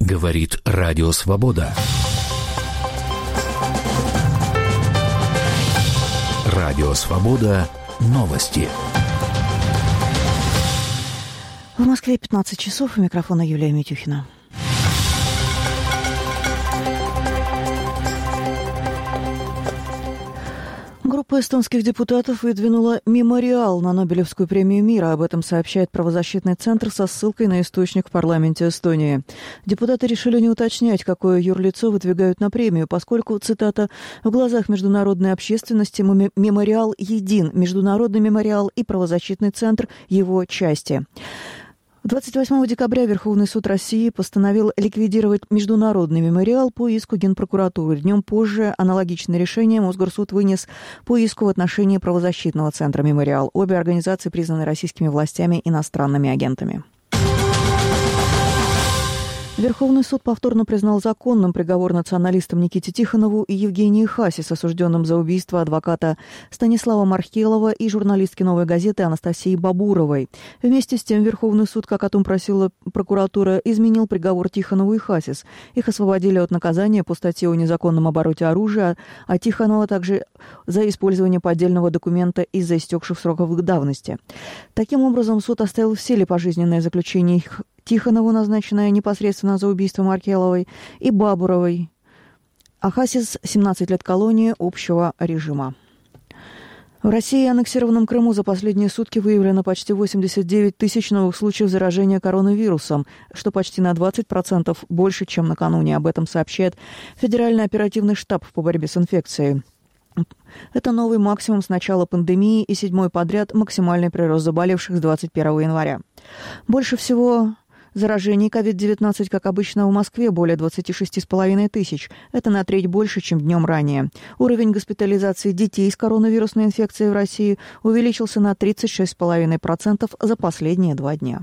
Говорит Радио Свобода. Радио Свобода. Новости. В Москве 15 часов. У микрофона Юлия Митюхина. Группа эстонских депутатов выдвинула мемориал на Нобелевскую премию мира. Об этом сообщает правозащитный центр со ссылкой на источник в парламенте Эстонии. Депутаты решили не уточнять, какое юрлицо выдвигают на премию, поскольку, цитата, «в глазах международной общественности мемориал един, международный мемориал и правозащитный центр его части». 28 декабря Верховный суд России постановил ликвидировать международный мемориал по иску Генпрокуратуры. Днем позже аналогичное решение Мосгорсуд вынес по иску в отношении правозащитного центра «Мемориал». Обе организации признаны российскими властями иностранными агентами. Верховный суд повторно признал законным приговор националистам Никите Тихонову и Евгении Хасис, осужденным за убийство адвоката Станислава Мархелова и журналистки «Новой газеты» Анастасии Бабуровой. Вместе с тем Верховный суд, как о том просила прокуратура, изменил приговор Тихонову и Хасис. Их освободили от наказания по статье о незаконном обороте оружия, а Тихонова также за использование поддельного документа из-за истекших сроков давности. Таким образом, суд оставил в силе пожизненное заключение Тихонову, назначенное непосредственно за убийство Мархеловой, и Бабуровой, а Хасис 17 лет колонии общего режима. В России и аннексированном Крыму за последние сутки выявлено почти 89 тысяч новых случаев заражения коронавирусом, что почти на 20% больше, чем накануне. Об этом сообщает Федеральный оперативный штаб по борьбе с инфекцией. Это новый максимум с начала пандемии и 7-й подряд максимальный прирост заболевших с 21 января. Больше всего заражений COVID-19, как обычно, в Москве более 26,5 тысяч. Это на треть больше, чем днем ранее. Уровень госпитализации детей с коронавирусной инфекцией в России увеличился на 36,5% за последние 2 дня.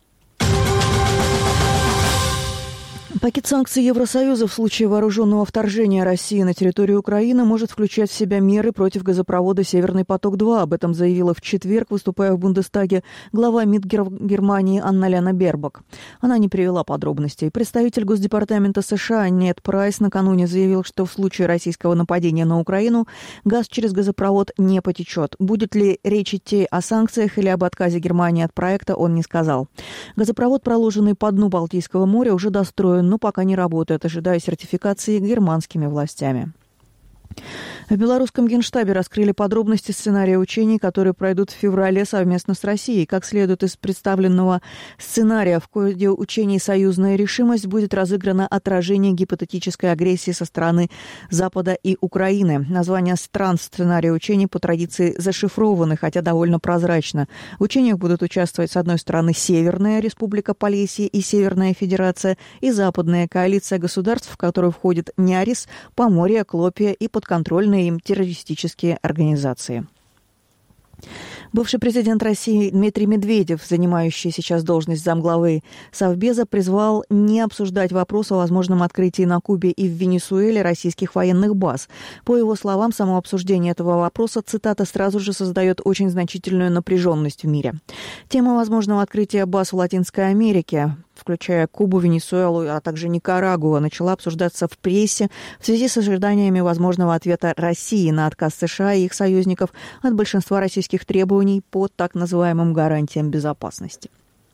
Пакет санкций Евросоюза в случае вооруженного вторжения России на территорию Украины может включать в себя меры против газопровода «Северный поток-2». Об этом заявила в четверг, выступая в Бундестаге, глава МИД Германии Анна-Лена Бербок. Она не привела подробностей. Представитель Госдепартамента США Нед Прайс накануне заявил, что в случае российского нападения на Украину газ через газопровод не потечет. Будет ли речь идти о санкциях или об отказе Германии от проекта, он не сказал. Газопровод, проложенный по дну Балтийского моря, уже достроен, но пока не работает, ожидая сертификации германскими властями. В белорусском Генштабе раскрыли подробности сценария учений, которые пройдут в феврале совместно с Россией. Как следует из представленного сценария, в ходе учений «Союзная решимость» будет разыграно отражение гипотетической агрессии со стороны Запада и Украины. Названия стран сценария учений по традиции зашифрованы, хотя довольно прозрачно. В учениях будут участвовать, с одной стороны, Северная Республика Полесье и Северная Федерация, и Западная коалиция государств, в которую входят Нярис, Поморье, Клопия и подконтрольные им террористические организации. Бывший президент России Дмитрий Медведев, занимающий сейчас должность замглавы Совбеза, призвал не обсуждать вопрос о возможном открытии на Кубе и в Венесуэле российских военных баз. По его словам, само обсуждение этого вопроса, цитата, сразу же создает очень значительную напряженность в мире. Тема возможного открытия баз в Латинской Америке, включая Кубу, Венесуэлу, а также Никарагуа, начала обсуждаться в прессе в связи с ожиданиями возможного ответа России на отказ США и их союзников от большинства российских требований по так называемым гарантиям безопасности.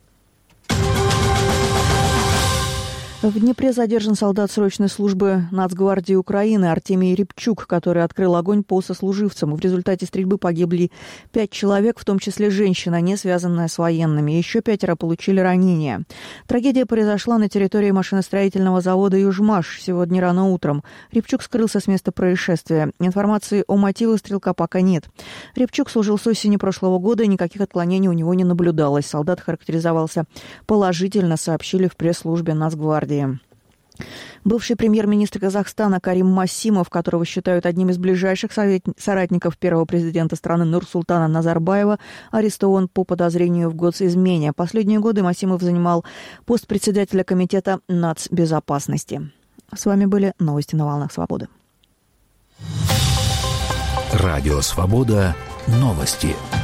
В Днепре задержан солдат срочной службы Нацгвардии Украины Артемий Рябчук, который открыл огонь по сослуживцам. В результате стрельбы погибли 5 человек, в том числе женщина, не связанная с военными. Еще 5 получили ранения. Трагедия произошла на территории машиностроительного завода «Южмаш» сегодня рано утром. Рябчук скрылся с места происшествия. Информации о мотивах стрелка пока нет. Рябчук служил с осени прошлого года, и никаких отклонений у него не наблюдалось. Солдат характеризовался положительно, сообщили в пресс-службе Нацгвардии. Бывший премьер-министр Казахстана Карим Массимов, которого считают одним из ближайших соратников первого президента страны Нурсултана Назарбаева, арестован по подозрению в госизмене. Последние годы Массимов занимал пост председателя комитета нацбезопасности. С вами были новости на волнах Свободы. Радио Свобода. Новости.